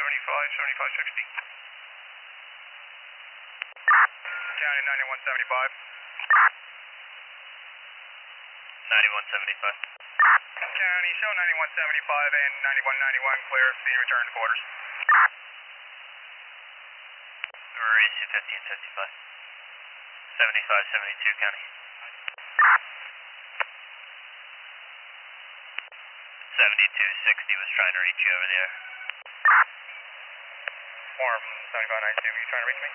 7560. County 9175. 9175. County, show 9175 and 9191 clear, speed return to quarters. Receive 1555. 7572 County. 7260 was trying to reach you over there. Form 7592, are you trying to reach me?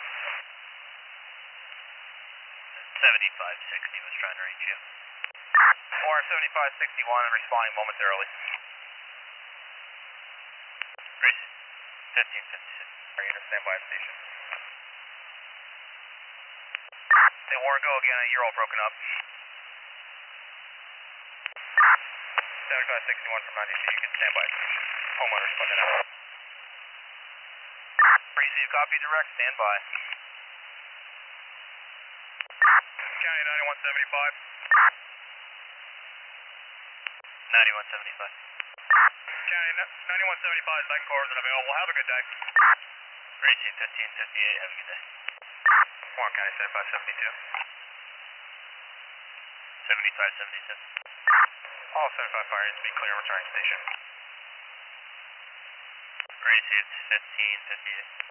7560 was trying to reach you. Form 7561 responding momentarily. Receive 1556. Are you in a standby station? Hey, Warren, go again, you're all broken up. 7561 from 92, you can stand by station. Homeowners putting it out. Receive, copy direct, stand by. County 9175. 9175. County 9175, second core is available. Have a good day. Receive 1558, have a good day. Warren County 7572. 7577. All 75 fire units be clear, returning station. Received 1558.